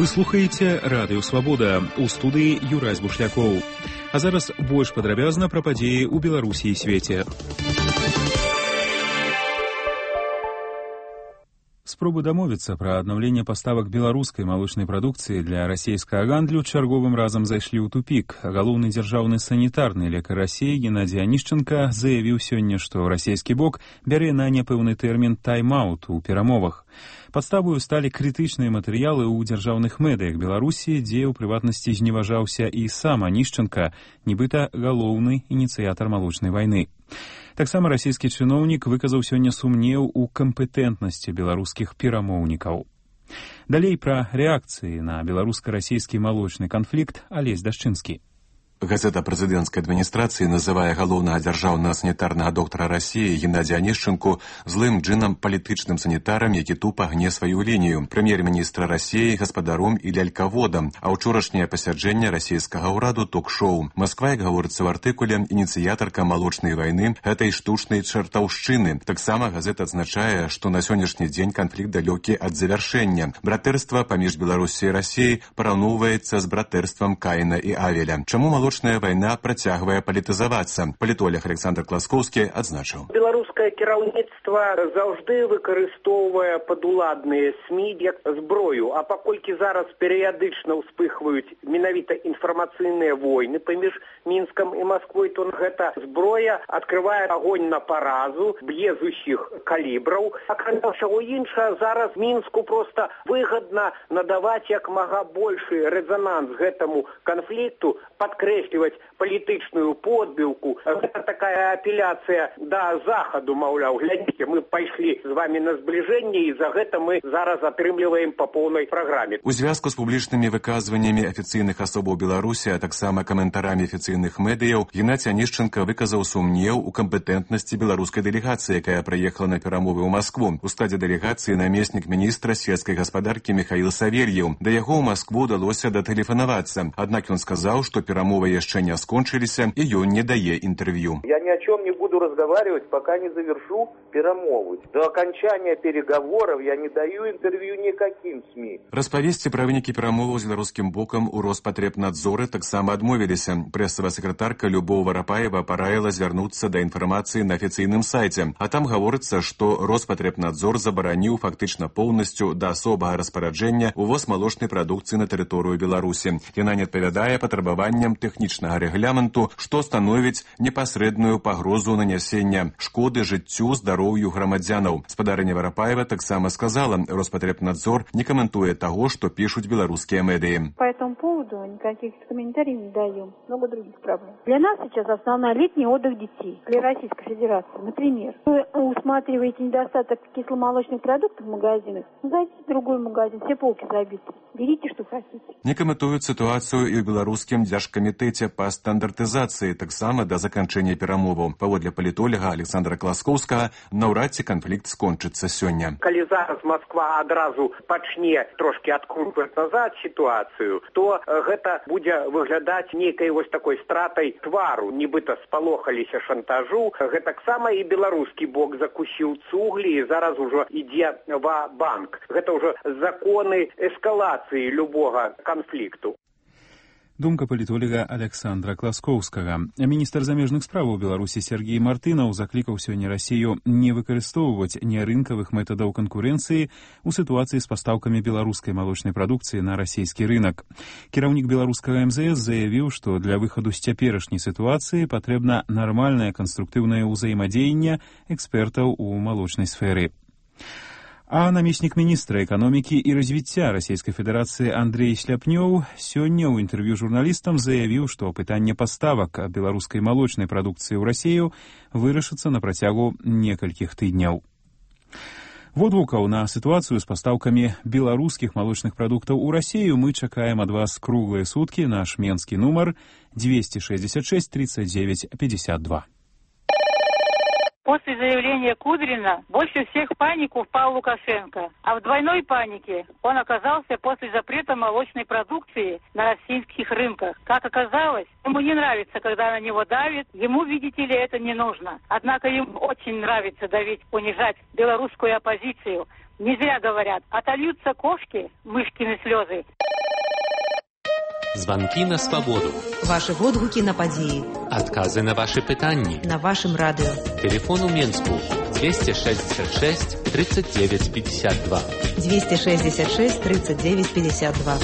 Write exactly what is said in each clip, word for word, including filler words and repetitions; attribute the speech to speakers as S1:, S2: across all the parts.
S1: Вы слухаеце Радыё Свабода, у студыі Юрась Бушлякоў. А зараз больш падрабязна пра падзеі ў Беларусі і свеце. Спробы дамовіцца пра аднаўленне паставак беларускай малочнай прадукцыі для расійскага гандлю чарговым разам зайшлі ў тупік. Галоўны дзяржаўны санітарны лекар Расіі Геннадзій Анішчанка заявіў сёння, што расійскі бок бярэ на няпэўны тэрмін тайм-аут у перамовах. Падставою сталі крытычныя матэрыялы ў дзяржаўных медыях Беларусі, дзе ў прыватнасці зневажаўся і сам Анішчанка, нібыта галоўны ініцыятар малочнай вайны. Таксама расійскі чыноўнік выказаў сёння сумнеў у кампетэнтнасці беларускіх перамоўнікаў. Далей пра рэакцыі на беларуска-расійскі малочны канфлікт Алесь Дашчынскі.
S2: Газета прэзідэнцкай адміністрацыі называе галоўнага дзяржаўнага санітарнага доктара Расіі Геннадзія Анішчанку злым джынам палітычным санітарам, які тупа гне сваю лінію, прэм'ер-міністра Расіі гаспадаром і лялькаводам, а ўчорашняе пасяджэнне расійскага ўраду ток-шоу. Масква, як гаворыцца ў артыкуле, ініцыятарка малочнай вайны гэтай штучнай чартаўшчыны. Таксама газета адзначае, што на сённяшні дзень канфлікт далёкі ад завяршэння. Братэрства паміж Беларусі і Расіяй параўноўваецца з братэрствам Каіна і Авеля. Чаму малочная вайна працягвае палітызавацца? Палітолог Александр Класкоўскі адзначыў.
S3: Беларускае кіраўніцтва заўжды выкарыстоўвае падуладныя СМІ як зброю, а паколькі зараз перыядычна ўспыхваюць менавіта інфармацыйныя войны паміж Мінскам і Масквой, то гэта зброя адкрывае агонь на паразу, б'е з усіх калібраў. Акрамя ўсяго іншага, зараз Мінску проста выгадна надаваць як мага большы рэзананс гэтаму канфлікту, падкрэсліваць палітычную подбіўку. Гэта такая апеляцыя да захаду, маўляў, глядзіце, мы пайшлі з вамі на збліжэнне, і за гэта мы зараз атрымліваем па поўнай праграме.
S2: У звязку з публічнымі выказваннямі афіцыйных асобаў Беларусі, а таксама каментарамі афіцыйных медыяў, Геннадзій Анішчанка выказаў сумнеў у кампетэнтнасці беларускай дэлегацыі, якая прыехала на перамовы ў Маскву. У складзе дэлегацыі намеснік міністра сельскай гаспадаркі Михаил Савельев. Да яго ў Маскву ўдалося датэлефанавацца. Аднак ён сказаў, што перамовы яшчэ не скончыліся, і ён не дае інтэрв'ю.
S4: Я ни о чем не буду разговаривать, пока не завершу перамовы. До окончания переговоров я не даю интервью никаким СМИ.
S2: Распавесці пра вынікі перамоваў з беларускім бокам у Роспатребнадзоры таксама адмовіліся. Прэсавая сакратарка Любоў Варапаева параіла звярнуцца да інфармацыі на афіцыйным сайце. А там гаворыцца, што Роспатребнадзор забараніў фактычна поўнасцю да асобага распараджэння увоз малочнай прадукцыі на тэрыторыю Беларусі. Яна не адпавядае патрабаванням тэхнічнага рэгламенту, што становіць непасрэдную пагрозу нанясення шкоды жыццю, здароўю грамадзянаў. Спадарыня Варапаева таксама сказала, Роспотребнадзор не каментуе таго, што пішуць беларускія медыі.
S5: По этому поводу никаких комментариев не даем. Много других проблем. Для нас сейчас основной летний отдых детей. Для Российской Федерации, например, вы усматриваете недостаток кисломолочных продуктов в магазинах, зайдите в другой магазин, все полки забиты. Берите, что хотите.
S2: Не каментуюць сітуацыю і ў беларускім дзяржкамітэце па стандартызацыі, таксама да заканчэння перамоваў. Паводле палітолага Александра Класкоўскага, наўрад ці канфлікт скончыцца сёння.
S3: Калі зараз Масква адразу пачне трошки адкручваць назад сітуацыю, то гэта будзе выглядаць нейкай вось такой стратай твару, нібыта спалохаліся шантажу. Гэтаксама і беларускі бок закусіў цуглі, і зараз ужо ідзе ва-банк. Гэта ўжо законы эскалацыі любога канфлікту.
S1: Думка палітолога Александра Класкоўскага. Міністр замежных справаў Беларусі Сергей Мартынаў заклікаў сёння Расію не выкарыстоўваць нерынкавых метадаў канкурэнцыі ў сітуацыі з пастаўкамі беларускай малочнай прадукцыі на расійскі рынак. Кіраўнік беларускага эм зэ эс заявіў, што для выхаду з цяперашняй сітуацыі патрэбна нармальнае канструктыўнае ўзаемадзеянне экспертаў у малочнай сферы. А намеснік міністра эканомікі і развіцця Расійскай Федэрацыі Андрей Сляпнёў сёння ў інтэрв'ю журналістам заявіў, што пытанне паставак беларускай малочнай прадукцыі ў Расію вырашыцца на працягу некалькіх тыдняў. Водгукаў на сітуацыю з пастаўкамі беларускіх малочных прадуктаў у Расію мы чакаем ад вас круглыя суткі. Наш менскі нумар двести шестьдесят шесть тридцать девять пятьдесят два.
S6: После заявления Кудрина больше всех в панику впал Лукашенко. А в двойной панике он оказался после запрета молочной продукции на российских рынках. Как оказалось, ему не нравится, когда на него давят. Ему, видите ли, это не нужно. Однако ему очень нравится давить, унижать белорусскую оппозицию. Не зря говорят, отольются кошки, мышкины слезы.
S7: Звонки на свободу.
S8: Ваши водгуки на події.
S7: Отказы на ваши питания.
S8: На вашем радио.
S7: Телефон у Минску двести шестьдесят шесть тридцать девять пятьдесят два.
S8: двести шестьдесят шесть тридцать девять пятьдесят два.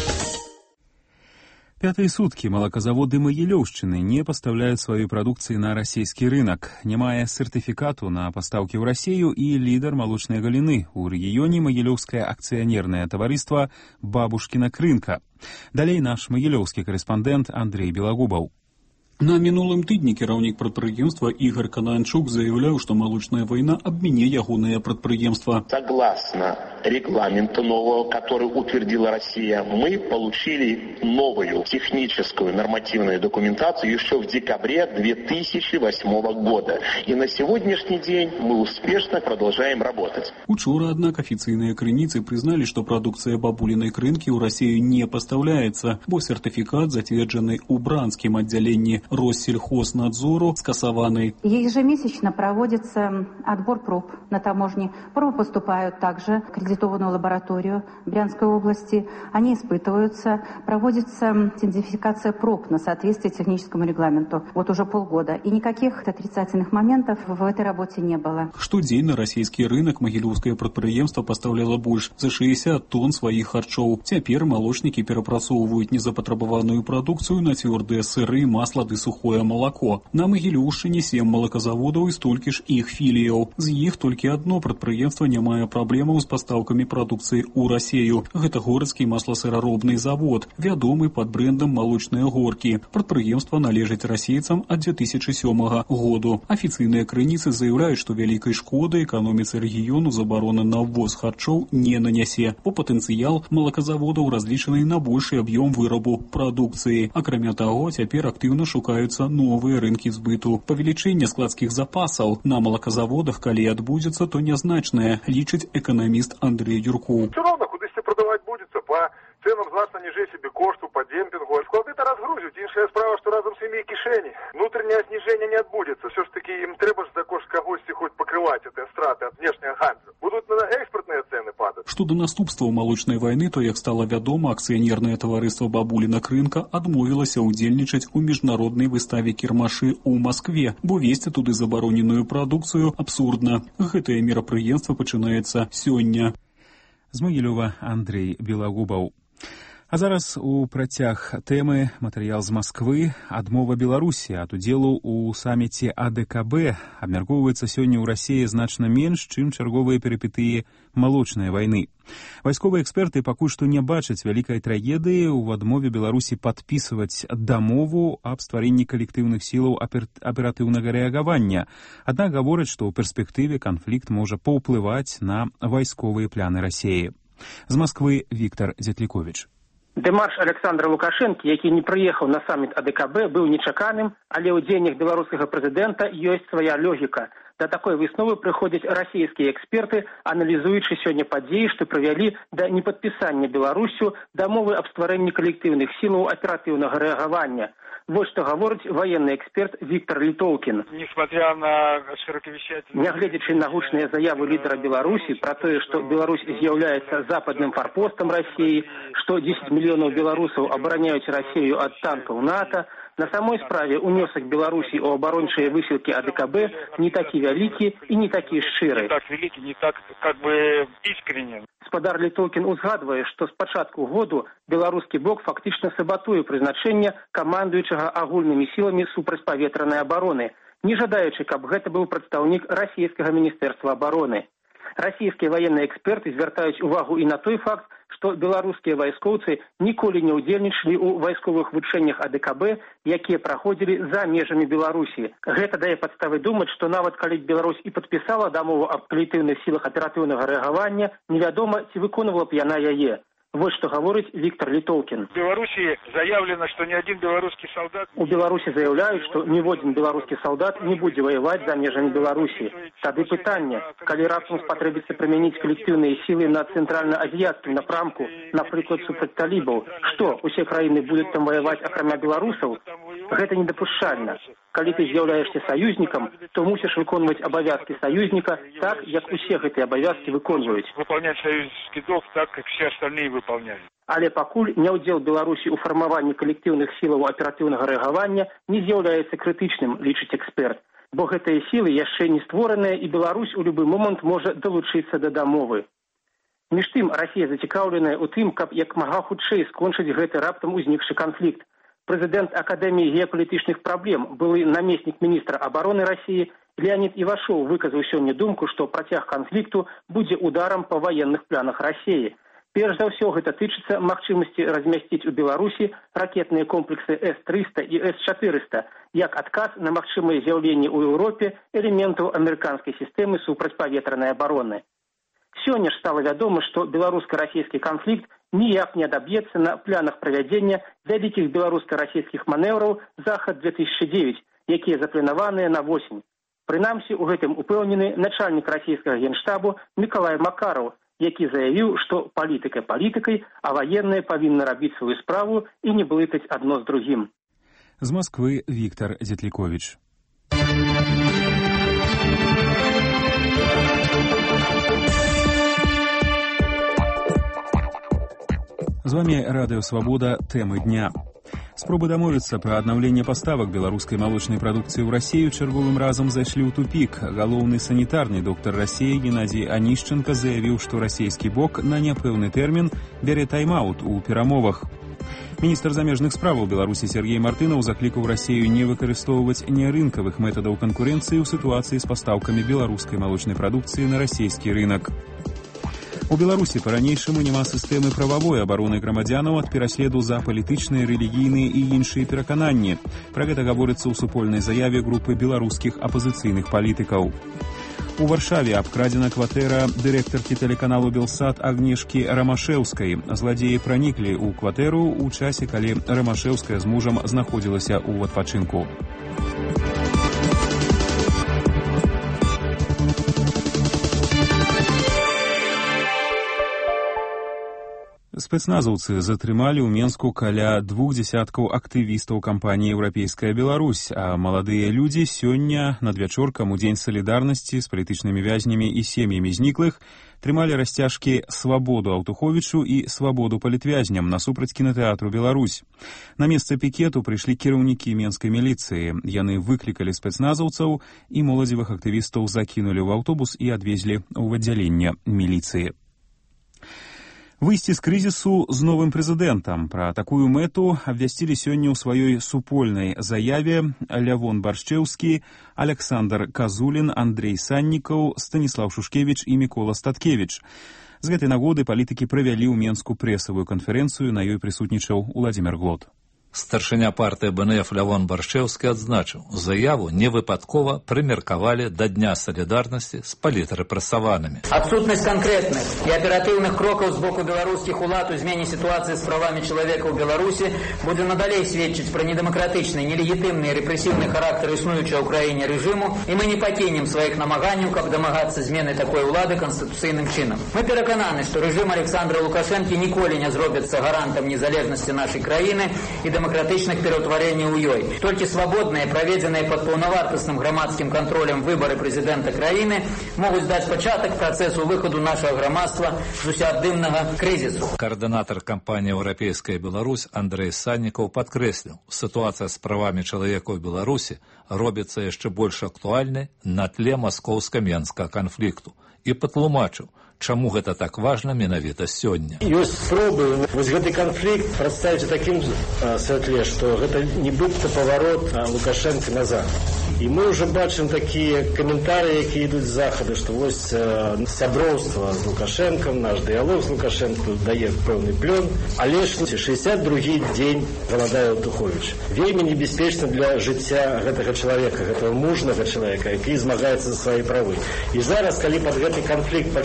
S1: Пятые сутки молокозаводы Могилёўшчыны не поставляют свою продукцию на российский рынок. Не мая сертификату на поставки в Россию и лидер молочной галины у регионе Могилёўское акционерное товариство «Бабушкина крынка». Далей наш могилёўский корреспондент Андрей Белогубов.
S9: На мінулым тыдні кіраўнік прадпрыемства Игорь Кананчук заявляў, што малочная вайна абміне ягонае прадпрыемства.
S10: Согласно регламенту нового, который утвердила Россия, мы получили новую техническую нормативную документацию еще в декабре две тысячи восьмого года. И на сегодняшний день мы успешно продолжаем работать.
S9: Учора, однако, официальные крыніцы признали, что продукция бабулиной крынки у России не поставляется, бо сертификат, затвердженный у Бранским отделении Россельхознадзору, скасованы.
S11: Ежемесячно проводится отбор проб на таможне. Пробы поступают также в аккредитованную лабораторию Брянской области. Они испытываются. Проводится идентификация проб на соответствие техническому регламенту. Вот уже полгода. И никаких отрицательных моментов в этой работе не было.
S9: Штодзень на российский рынок могилёўское прадпрыемства поставляло больше за шестьдесят тонн своих харчоў. Теперь молочники перапрацоўваюць незапатрабаваную продукцию на твердые сыры, масло ды сухое молоко. На Могилёўшчыне семь молокозаводаў і столькі ж іх філіяў. З іх толькі одно прадпрыемства не мае праблемаў з пастаўкамі прадукцыі ў Расею. Гэта городскі масласыраробны завод, вядомы пад брэндам «Молочныя горкі». Прадпрыемства належыць расейцам ад две тысячи седьмого году. Афіцыйныя крыніцы заяўляюць, што вялікай шкоды эканоміцы рэгіёну забарона на ввоз харчоў не нанясе, бо патэнцыял молокозаводаў разлічаны на большы аб'ём вырабу прадукцыі. Акрамя таго, цяпер актыўна шукаюцца новыя рынкі збыту. Павелічэнне складскіх запасаў на молокозаводах, калі адбудзецца, то нязначнае, лічыць эканаміст Андрей Юрков.
S12: Все равно, кудысьці продавать будется по ценам значно ніжэй себе кошту, по демпингу. Склады-то разгрузят. Іншая справа, что разом с ими и кишени. Внутреннее снижение не отбудется. Все ж таки им треба ж за кошт когось хоть покрывать эти страты от внешнего ганза. Будут на экспортные цены падать.
S9: Што да наступстваў малочнай вайны, то, як стала вядома, акцыянернае таварыства «Бабуліна крынка» адмовілася ўдзельнічаць у міжнароднай выставе кірмашы ў Маскве, бо весці туды забароненую прадукцыю абсурдна. Гэтае мерапрыемства пачынаецца сёння.
S1: З Могилёва Андрей Белогубов. А зараз у працяг тэмы матэрыял з Масквы. Адмова Беларусі ад удзелу ў саміце А Дэ Ка Бэ абмяркоўваецца сёння ў Расіі значна менш, чым чарговыя перыпетыі малочнай вайны. Вайсковыя эксперты пакуль што не бачаць вялікай трагедыі ў адмове Беларусі падпісваць дамову аб стварэнні калектыўных сілаў аператыўнага рэагавання. Аднак гавораць, што ў перспектыве канфлікт можа паўплываць на вайсковыя пляны Расіі. З Масквы Віктор Дзятліковіч.
S13: Дэмарш Александра Лукашэнкі, які не прыехаў на саміт А Дэ Ка Бэ, быў нечаканым, але ў дзеяннях беларускага прэзідэнта ёсць свая логіка. Да такой высновы прыходзяць расійскія эксперты, аналізуючы сёння падзеі, што прывялі да непадпісання Беларусю дамовы аб стварэнні калектыўных сілаў аператыўнага рэагавання. Вот что говорит военный эксперт Виктор Литовкин.
S14: Несмотря на широковещательные...
S13: Нягледзячы на гучныя заявы лидера Беларуси про то, что Беларусь является западным форпостом России, что десять миллионов белорусов обороняют Россию от танков НАТО, на самой справе унесок Беларуси у оборончай высілкі А Дэ Ка Бэ не такі вялікі і не такі шчыры.
S14: Не так великий, не так как бы искренен.
S13: Спадар Литовкин узгадывае, што з пачатку году беларускі бок фактычна сабатуе прызначэнне камандуючага агульнымі сіламі супрацьпаветранай абароны, не жадаючы, каб гэта быў прадстаўнік расійскага міністэрства абароны. Расійскія военные эксперты звяртаюць увагу і на той факт, што беларускія вайскоўцы ніколі не ўдзельнічалі ў вайсковых вучэннях А Дэ Ка Бэ, якія праходзілі за межамі Беларусі. Гэта дае падставы думаць, што нават калі Беларусь і падпісала дамову аб калектыўных сілах аператыўнага рэагавання, невядома, ці выконвала б яна яе. Вот что говорит Виктор Литовкин.
S14: В Беларуси заявлено, что ни один белорусский солдат...
S13: У Беларуси заявляют, что ни один белорусский солдат не будет воевать за межами Беларуси. Тады пытанне, калі раптам спатрэбіцца прымяніць калектыўныя сілы на цэнтральна-азіяцкім напрамку, напрыклад, супраць талібаў, што, усе краіны будуць там воевать акрамя беларусаў? Гэта недапушчальна. Калі ты з'яўляешся саюзнікам, то мусіш выконваць абавязкі саюзніка так, як усе гэтыя абавязкі выконваюць.
S14: Выполнять союзский долг так, как все остальные выполняют.
S13: Але пакуль няўдзел Беларусі ў фармаванні калектыўных сілаў аператыўнага рэагавання не з'яўляецца крытычным, лічыць эксперт. Бо гэтыя сілы яшчэ не створаныя, і Беларусь у любы момант можа далучыцца да дамовы. Між тым, Расія зацікаўленая ў тым, каб як мага хутчэй скончыць гэты раптам узнікшы канфлікт. Прэзідэнт Акадэміі геапалітычных праблем, былы намеснік міністра абароны Расіі, Леонид Івашоў выказаў сёння думку, што працяг канфлікту будзе ударам па ваенных планах Расіі. Перш за ўсё гэта тычыцца магчымасці размясціць у Беларусі ракетныя комплексы эс трыста і эс чатырыста, як адказ на магчымае з'яўленне ў Еўропе элементаў амерыканскай сістэмы супрацьпаветранай абароны. Сёння ж стала вядома, што беларуска-расійскі канфлікт ніяк не адаб'ецца на планах правядзення вялікіх беларуска-расійскіх манеўраў «Захад две тысячи девять», якія запланаваныя на восень. Прынамсі, у гэтым упэўнены начальнік расійскага генштабу Мікалай Макараў, які заявіў, што палітыка палітыкай, а ваенныя павінны рабіць сваю справу і не блытаць адно з другім.
S1: З Москвы Віктор Дзетліковіч. З вами Радыё Свабода. Тэмы дня. Спробы дамовіцца пра аднаўленне паставак беларускай малочнай прадукцыі ў Расію чарговым разам зайшлі ў тупік. Галоўны санітарны доктар Расіі Геннадзій Анішченка заявіў, што расійскі бок на няпэўны тэрмін бярэ тайм-аут у перамовах. Міністр замежных справаў Беларусі Сергей Мартынаў заклікаў Расію не выкарыстоўваць нерынкавых метадаў канкурэнцыі ў сітуацыі з пастаўкамі беларускай малочнай прадукцыі на расійскі рынак. У Беларусі па-ранейшаму няма сістэмы прававой абароны грамадзянаў ад пераследу за палітычныя, рэлігійныя і іншыя перакананні. Пра гэта гаворыцца ў супольнай заяве групы беларускіх апазіцыйных палітыкаў. У Варшаве абкрадзена кватэра дырэктаркі тэлеканалу «Белсат» Агнешкі Рамашэўскай. Зладзеі праніклі ў кватэру ў часе, калі Рамашэўская з мужам знаходзілася ў адпачынку. Спецназаўцы затрымалі ў Менску каля двух дзесяткаў актывістаў кампаніі «Еўрапейская Беларусь», а маладыя людзі сёння надвячоркам у дзень салідарнасці з палітычнымі вязнямі і сем'ямі зніклых трымалі расцяжкі «Свабоду Аўтуховічу» і «Свабоду палітвязням» насупраць кінатэатру «Беларусь». На месца пікету прыйшлі кіраўнікі менскай міліцыі. Яны выклікалі спецназаўцаў і моладзевых актывістаў закінулі ў аўтобус і адвезлі ў аддзяленне міліцыі. Выйсці з крызісу з новым прэзідэнтам. Пра такую мэту абвясцілі сёння ў сваёй супольнай заяве Лявон Баршчэўскі, Александр Казулін, Андрей Саннікаў, Станіслаў Шушкевіч і Мікола Статкевіч. З гэтай нагоды палітыкі правялі ў Менску прэсавую канферэнцыю, на ёй прысутнічаў Уладзімір Глот.
S15: Старшыня партыі бэ эн эф Лявон Баршчэўскі адзначыў, заяву невыпадкова прымеркавалі да Дня салідарнасці з палітрэпрэсаванымі.
S16: Адсутнасць канкрэтных і аператыўных крокаў з боку беларускіх улад у змене сітуацыі з правамі чалавека ў Беларусі будзе надалей сведчыць пра недэмакратычны, нелегітымны і рэпрэсіўны характар існуючага ў краіне рэжыму, і мы не пакінем сваіх намаганняў, каб дамагацца змены такой улады канстытуцыйным чынам. Мы перакананы, што рэжым Александра Лукашэнкі ніколі не зробіцца гарантам незалежнасці нашай краіны і демократичных пераўтварэнняў у ёй. Толькі свабодныя, праведзеныя пад паўнавартасным грамадскім кантролем выбары прэзідэнта краіны могуць даць пачатак працэсу выхаду нашага грамадства з усеабдымнага крызісу.
S15: Координатор кампании «Еўрапейская Беларусь» Андрей Саннікаў падкрэсліў, сітуацыя з правамі чалавека ў Беларусі робіцца яшчэ больш актуальнай на тле маскоўска-менскага канфлікту і патлумачыў, чаму гэта так важна менавіта сёння.
S17: Ёсць спробы вось гэты канфлікт прадставіць у такім святле, што гэта нібыта паварот Лукашэнка назад. І мы ўжо бачым такія каментарыі, якія ідуць з захаду, што вось сяброўства з Лукашэнкам, наш дыялог з Лукашэнкам дае пэўны плён, але ж шэсцьдзесят другі дзень галадае Аўтуховіч. Вельмі небяспечна для жыцця гэтага чалавека, гэтага мужнага чалавека, які змагаецца за свае правы. І зараз, калі пад гэты канфлікт пачнуць замовы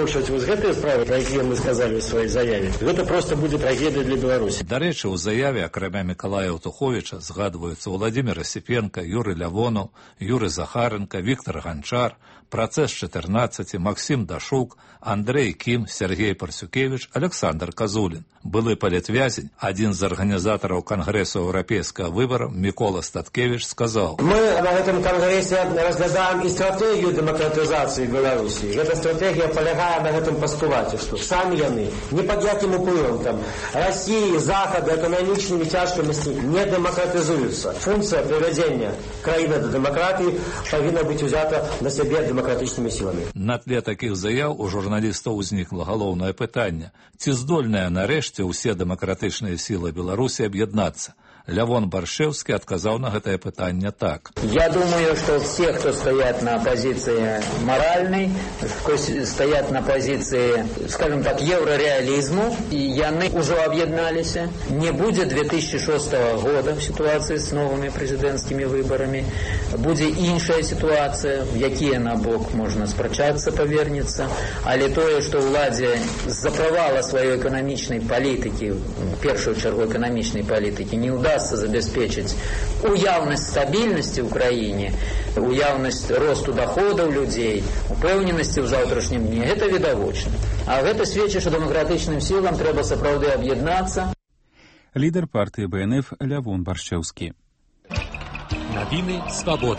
S17: порушваць вось гэтыя справы, пра якія мы сказалі ў сваёй заяве, гэта проста будзе трагедыя для Беларусі.
S15: Дарэчы, у заяве акрамя Мікалая Аўтуховіча згадваюцца Владзімир Асіпенка, Юрый Лявонаў, Юрый Захаренко, Віктор Ганчар, Працэс чатырнаццаць, Максім Дашук, Андрэй Кім, Сергей Парсюкевіч, Александр Казулін. Былы палітвязень, адзін з арганізатараў Кангрэсу еўрапейскага выбара Мікола Статкевіч сказаў:
S18: Мы на гэтым кангрэсе разглядаем і стратэгію дэмакратызацыі Беларусі. Гэта стратэгія палягае на гэтым пастулаце, што самі яны не пад якім уплывам там Расіі, Захада, эканамічнымі цяжкамі не дэмакратызуюцца. Функцыя прывядзення краіны да дэмакратыі павінна быць узята на сябе дэмакратычнымі сіламі.
S15: На тле такіх заяў у журналістаў узнікла галоўнае пытанне: ці здольныя нарэшце ўсе дэмакратычныя сілы Беларусі аб'яднацца? Лявон Баршэўскі отказал на это пытание так.
S16: Я думаю, что все, кто стоят на позиции моральной, кто стоят на позиции, скажем так, еврореализму, и яны уже объединались. Не будет две тысячи шестого года в ситуации с новыми президентскими выборами. Будет іншая ситуация, в якія на бок можно спрачаться, повернется. Але тое, что уладзе за провала своей экономичной политики, в первую чергу экономичной политики, не удастся забеспечить уявность стабильности в Украине, уявность росту доходов людей, упевненности в завтрашнем дне, это видовочно. А это сведчит, что демократичным силам треба сапраўды объединаться.
S1: Лидер партии БНФ Лявон Баршчэўскі.
S7: Новины свободы.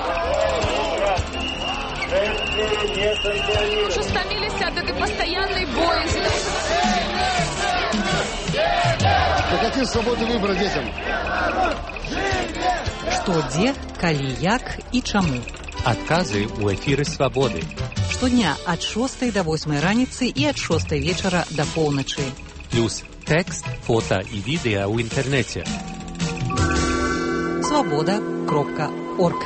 S19: Уже стомились от этой постоянной боязни.
S20: Какие свободы выбора детям?
S8: Што, дзе, калі, як і чаму.
S7: Адказы ў эфіры свабоды.
S8: Штодня ад шостай да восьмай раніцы і ад шостай вечара да поўначы.
S7: Плюс тэкст, фота і відэа ў інтэрнэце.
S8: свобода кропка орг.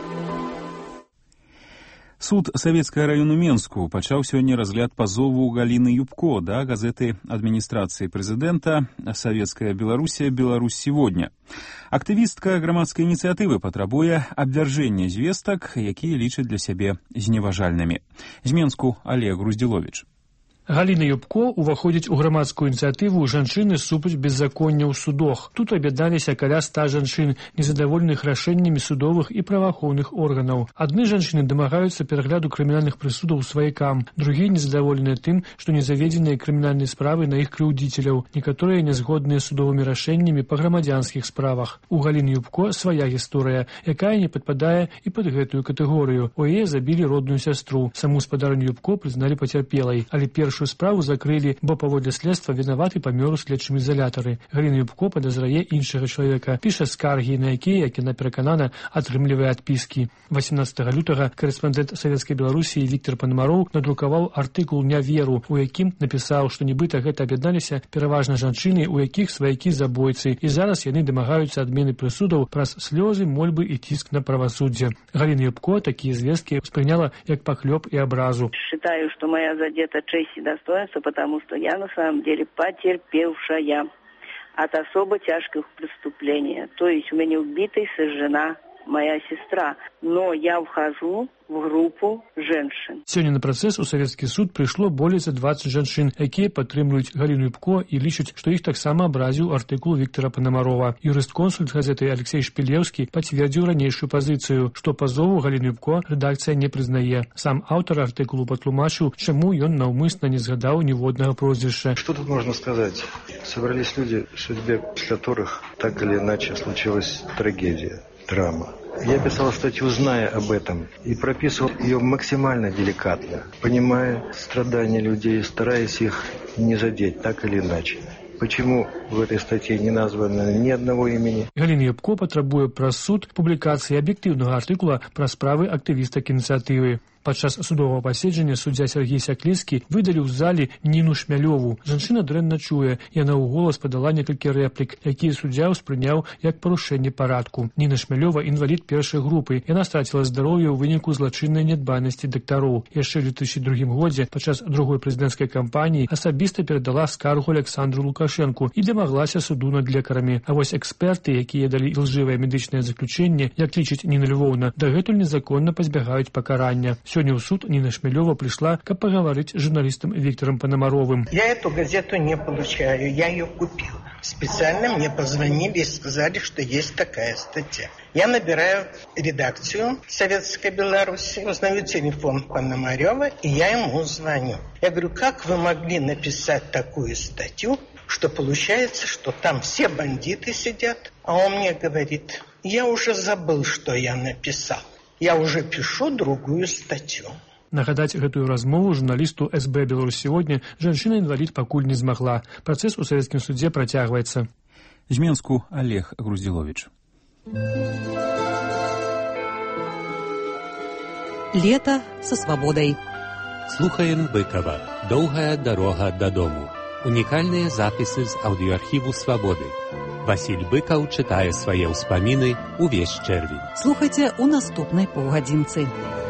S1: Суд Савецкага району Менску пачаў сёння разгляд пазову Галіны Юбко да газеты адміністрацыі прэзідэнта «Советская Белоруссия. Беларусь сегодня». Актывістка грамадскай ініцыятывы патрабуе абвяржэння звестак, якія лічаць для сябе зневажальнымі. З Менску Олег Груздзіловіч.
S21: Галіна Юбко уваходзіць у грамадскую ініцыятыву жанчыны супраць беззаконня ў судах. Тут аб'ядналіся каля ста жанчын, незадаволеных рашэннямі судовых і праваахоўных органаў. Адны жанчыны дамагаюцца перагляду крымінальных прысудаў сваякам, другія незадаволеныя тым, што не заведзеныя крымінальныя справы на іх крыўдзіцеляў, некаторыя нязгодныя судовымі рашэннямі па грамадзянскіх справах. У Галіны Юбко свая гісторыя, якая не падпадае і пад гэтую катэгорыю. У яе забілі родную сястру. Саму спадарню Юбко прызналі пацярпелай, але перш справу закрылі, бо паводле следства вінаваты памёр у следчым изолятары. Галіна Юбко падазрае іншага чалавека, піша скаргі, на якія, як яна пераканана, атрымлівае адпіскі. восемнадцатага лютага корэспандэнт Савецкай Беларусі Віктор Панамароў надрукаваў артыкул «Не веру», у якім напісаў, што нібыта гэта аб'ядналіся пераважна жанчыны, у якіх сваякі забойцы, і зараз яны дамагаюцца адмены прысудаў праз слёзы, мольбы і ціск на правасуддзе. Галіна Юбко такія звесткі успрыняла як паклёп і абразу.
S22: Считаю, что моя задета честь и достоинство, потому что я на самом деле потерпевшая от особо тяжких преступлений. То есть у меня убита и сожжена моя сестра, но я вхожу в группу женщин.
S21: Сёння на працэс у савецкі суд прыйшло болей за дваццаць жанчын, якія падтрымліваюць Галіну Юбко і лічаць, што іх таксама абразіў артыкул Віктора Панамарова. Юрыст-консульт газеты Алексей Шпілеўскі пацвердзіў ранейшую пазіцыю, што пазову Галіны Юбко рэдакцыя не прызнае. Сам аўтар артыкулу патлумачыў, чаму ён наўмысна не згадаў ніводнага прозвішча.
S23: Что тут можно сказать? Собрались люди, судьбе которых так или иначе случилась трагедия, драма. Я писал статью, зная об этом, и прописывал ее максимально деликатно, понимая страдания людей, стараясь их не задеть так или иначе. Почему в этой статье не названо ни одного имени?
S21: Галіна Юбко патрабуе праз суд публікацыі аб'ектыўнага артыкула пра справы актывістак ініцыятывы. Падчас судовага паседжання суддзя Сергей Сякліцкі выдаліў з залі Ніну Шмялёву. Жанчына дрэнна чуе, яна ўголас падала некалькі рэплік, якія суддзя ўспрыняў як парушэнне парадку. Ніна Шмялёва інвалід першай групы. Яна страціла здароўе ў выніку злачыннай нядбайнасці дактароў. Яшчэ ў две тысячы другім годзе падчас другой прэзідэнцкай кампаніі асабіста перадала скаргу Александру Лукашэнку і дамаглася суду над лекарамі. А вось эксперты, якія далі ілжывае медычнае заключэнне, як лічыць Ніна Львовна, дагэтуль незаконна пазбягаюць пакарання. Сёння ў суд Нина Шмелева пришла, каб поговорить с журналистом Виктором Пономаровым.
S2: Я эту газету не получаю, я ее купил. Специально мне позвонили и сказали, что есть такая статья. Я набираю редакцию Советской Беларуси, узнаю телефон Пономарева, и я ему звоню. Я говорю, как вы могли написать такую статью, что получается, что там все бандиты сидят? А он мне говорит, я уже забыл, что я написал. Я уже пишу другую статью.
S21: Нагадаць гэтую размову журналісту эс бэ «Беларусь сегодня» жанчына-інвалід пакуль не змагла. Працэс у савецкім судзе працягваецца.
S1: З Менску Олег Груздилович.
S8: Лето со свободой.
S7: Слухаем Быкова. Доўгая дарога дадому. Унікальныя запісы з аўдыоархіву «Свабоды». Васіль Быкаў чытае свае ўспаміны увесь чэрвень.
S8: Слухайце у наступнай паўгадзінцы.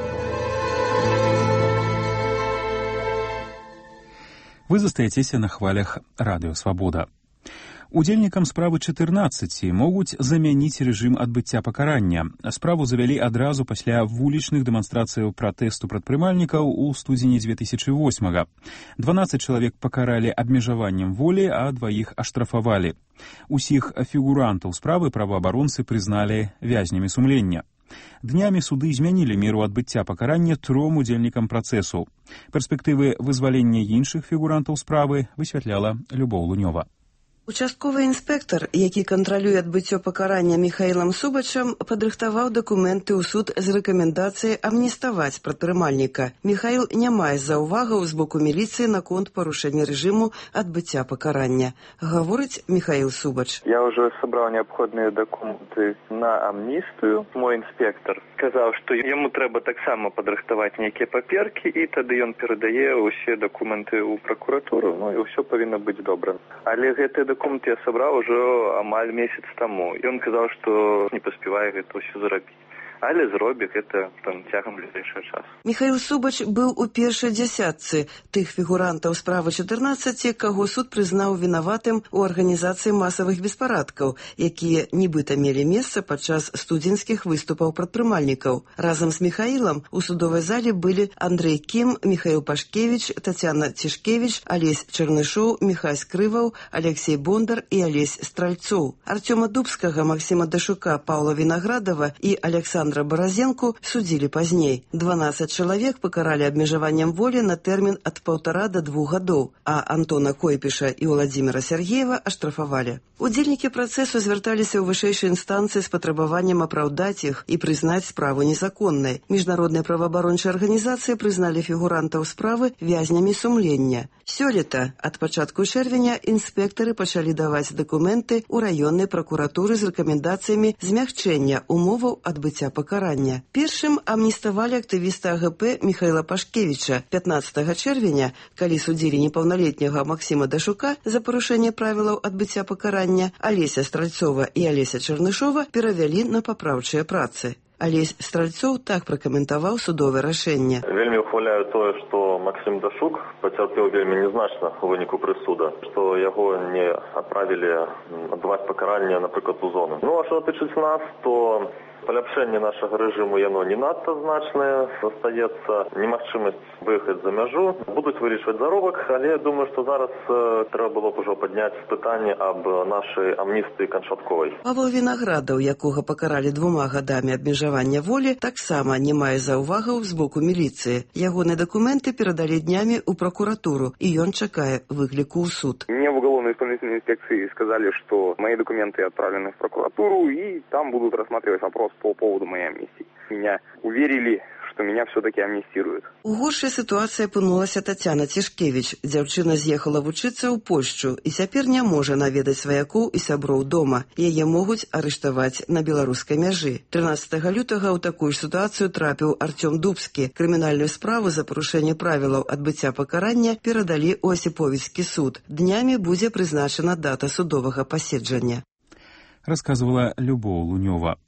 S1: Вы застаецеся на хвалях радыё «Свабода». Удзельнікам справы чатырнаццаці могуць замяніць рэжым адбыцця пакарання. Справу завялі адразу пасля вулічных дэманстрацыяў пратэсту прадпрымальнікаў у студзені дзве тысячы восьмага. дванаццаць чалавек пакаралі абмежаваннем волі, а дваіх аштрафавалі. Усіх фігурантаў справы праваабаронцы прызналі вязнямі сумлення. Днямі суды змянілі меру адбыцця пакарання тром удзельнікам працэсу. Перспектывы вызвалення іншых фігурантаў справы высвятляла Любоў Лунёва.
S4: Участковый інспектор, які кантралюе адбыццё пакарання Міхаілам Субачам, падрыхтаваў дакументы ў суд з рэкамендацыяй амніставаць прадпрымальніка. Міхаіл не мае заўвагаў з боку міліцыі наконт парушэння рэжыму адбыцця пакарання. Гаворыць Міхаіл Субач.
S5: Я ўжо сабраў неабходныя дакументы на амністыю. Мой інспектор сказаў, што яму трэба таксама падрыхтаваць нейкія паперкі, і тады ён перадае ўсе дакументы ў пракуратуру, ну і ўсё павінна быць добра. Але гэтыя документы я сабраў ужо амаль месяц таму. Ён казаў, што не паспявае гэта ўсё зрабіць. Але зробі гэта там цягам бліжэйшага часу.
S4: Міхаіл Субач быў у першай дзясятцы тых фігурантаў справы чатырнаццаці, каго суд прызнаў вінаватым у арганізацыі масавых беспарадкаў, якія нібыта мелі месца падчас студзеньскіх выступаў прадпрымальнікаў. Разам з Міхаілам у судовай зале былі Андрэй Кім, Міхаіл Пашкевіч, Тацяна Цішкевіч, Алесь Чарнышоў, Міхай Скрываў, Алексей Бондар і Алесь Стральцоў. Арцёма Дубскага, Максіма Дашука, Паўла Вінаградава і Александра Баразенку судзілі пазней. дванаццаць чалавек пакаралі абмежаваннем волі на тэрмін ад паўтара да двух гадоў, а Антона Койпіша і Уладзіміра Сергеева аштрафавалі. Удзельнікі працэсу звярталіся ў вышэйшай інстанцыі з патрабаваннем апраўдаць іх і прызнаць справу незаконнай. Міжнародныя праваабарончыя арганізацыі прызналі фігурантаў справы вязнямі сумлення. Сёлета, ад пачатку чэрвеня, інспектары пачалі даваць дакументы ў раённай пракуратуры з рэкамендацыямі змягчэння умоваў адбыцця пакарання. Першым амніставалі актывіста а гэ пэ Міхаіла Пашкевіча. пятнаццатага чэрвеня, калі судзілі непаўналетняга Максіма Дашука за парушэнне правілаў адбыцця пакарання, Алеся Стральцова і Алеся Чарнышова перавялі на папраўчыя працы. Алесь Стральцоў так пракаментаваў судовае рашэнне.
S5: Вельмі ухваляю тое, што Максім Дашук пацярпеў вельмі незначна ў выніку прысуда, што яго не адправілі адбываць пакаранне, напрыклад, у зону. Ну, а што тычыць нас, то паляпшэнне нашага рэжыму яно не надта значнае, застаецца немагчымасць выехаць за мяжу, будуць вылічваць заробак, але я думаю, што зараз э, трэба было б ужо падняць пытанне аб нашай амністыі канчатковай.
S4: Павел Вінаградаў, якога пакаралі двума гадамі абмежавання волі, таксама не мае заўвагаў з боку міліцыі. Ягоныя дакументы перадалі днямі ў пракуратуру, і ён чакае выкліку ў суд.
S24: Мне в уголовно-исполнительной инспекции сказали, что мои документы отправлены в прокуратуру, и там будут рассматривать вопрос по поводу моей амнистии. Меня уверили, что меня все-таки амнистируют.
S4: У горшай сітуацыі апынулася Тацяна Цішкевіч. Дзяўчына з'ехала вучыцца ў Польшчу і цяпер не можа наведаць сваякоў і сяброў дома. Яе могуць арыштаваць на беларускай мяжы. трынаццатага лютага ў такую ж сітуацыю трапіў Арцём Дубскі. Крымінальную справу за парушэнне правілаў адбыцця пакарання перадалі ў Асіповіцкі суд. Днямі будзе прызначана дата судовага паседжання.
S1: Расказвала Любоў Лунёва.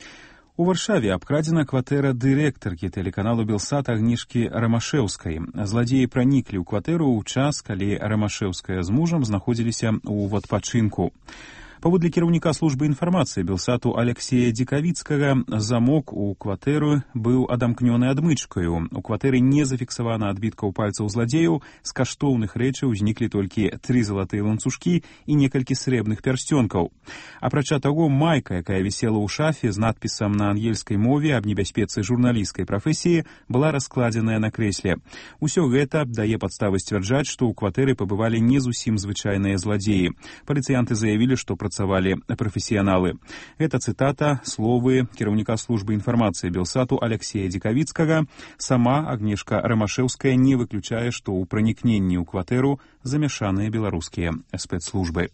S1: У Варшаве абкрадзена кватэра дырэктаркі тэлеканалу Белсат Агнішкі Рамашэўскай. Зладзеі праніклі ў кватэру ў час, калі Рамашэўская з мужам знаходзіліся ў адпачынку. Паводле кіраўніка службы інфармацыі Белсату Алексея Дзікавіцкага, замок у кватэру быў адамкнёны адмычкаю. У кватэры не зафіксавана адбіткаў пальцаў зладзеяў, з каштоўных рэчаў узніклі толькі тры залатыя ланцужкі і некалькі срэбных пярсцёнкаў. Апрача таго, майка, якая вісела ў шафе з надпісам на ангельскай мове аб небяспецы журналісцкай прафесіі, была раскладзеная на крэсле. Усё гэта дае падставы сцвярджаць, што ў кватэры пабывалі не зусім звычайныя зладзеі. Паліцыянты заявілі, што працавалі прафесіяналы. Гэта цытата, словы кіраўніка службы інфармацыі Белсату Алексея Дзікавіцкага. Сама Агнешка Рамашэўская не выключае, што ў пранікненні ў кватэру замяшаныя беларускія спецслужбы.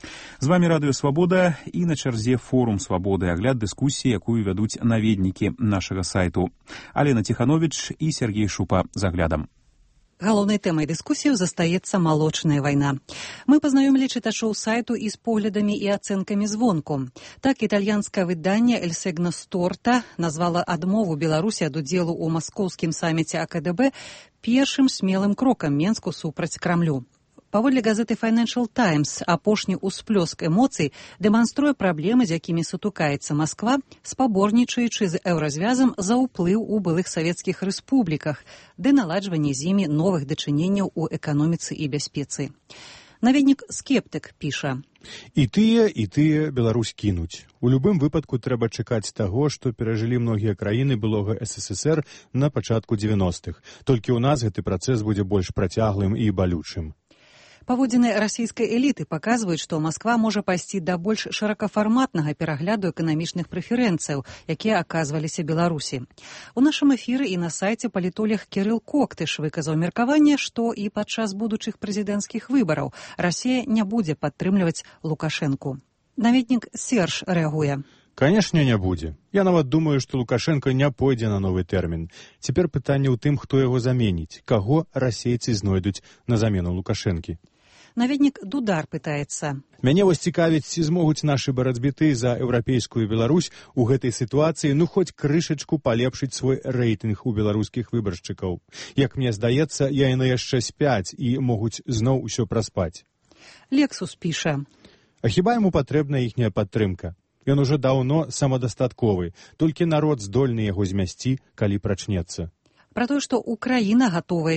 S1: З вами Радыё Свабода і на чарзе форум Свабоды, агляд дыскусіі, якую вядуць наведнікі нашага сайту. Алена Тиханович і Сергей Шупа з аглядам.
S8: Галоўнай тэмай дыскусіяў застаецца малочная вайна. Мы пазнаёмілі чытачоў сайту і з поглядамі і ацэнкамі звонку. Так, італьянскае выданне «El Segno Storta» назвала адмову Беларусі ад удзелу ў маскоўскім саміце А Ка Дэ Бэ першым смелым крокам Менску супраць Крамлю. Паводле газеты Financial Times, апошні ўсплёск эмоцый дэманструе праблемы, з якімі сутыкаецца Масква, спаборнічаючы з еўразвязам за ўплыў у былых савецкіх рэспубліках, ды наладжванне з імі новых дачыненняў у эканоміцы і бяспецы. Наведнік скептык піша:
S3: І тыя, і тыя Беларусь кінуць. У любым выпадку трэба чакаць таго, што перажылі многія краіны былога Эс Эс Эс Эр на пачатку дзевяностых. Толькі ў нас гэты працэс будзе больш працяглым і балючым.
S8: Паводзіны расійскай эліты паказваюць, што Масква можа пайсці да больш шырокафарматнага перагляду эканамічных прэферэнцыяў, якія аказваліся Беларусі. У нашым эфіры і на сайце палітолог Кірыл Коктыш выказаў меркаванне, што і падчас будучых прэзідэнцкіх выбараў Расія не будзе падтрымліваць Лукашэнку. Наведнік Серж рэагуе.
S3: Канешне, не будзе. Я нават думаю, што Лукашенко не пойдзе на новы тэрмін. Цяпер пытанне ў тым, хто яго заменіць, каго расейцы знойдуць на замену Лукашэнкі.
S8: Наведнік Дудар пытаецца.
S3: Мяне вось цікавіць, ці змогуць нашы барацьбіты за еўрапейскую Беларусь у гэтай сітуацыі ну хоць крышачку палепшыць свой рэйтынг у беларускіх выбаршчыкаў. Як мне здаецца, яны яшчэ спяць і могуць зноў усё праспаць.
S8: Лексус піша.
S3: А хіба яму патрэбна іхняя падтрымка? Ён ужо даўно самадастатковы, толькі народ здольны яго змясці, калі прачнецца.
S8: Пра тое, што Украіна гатовая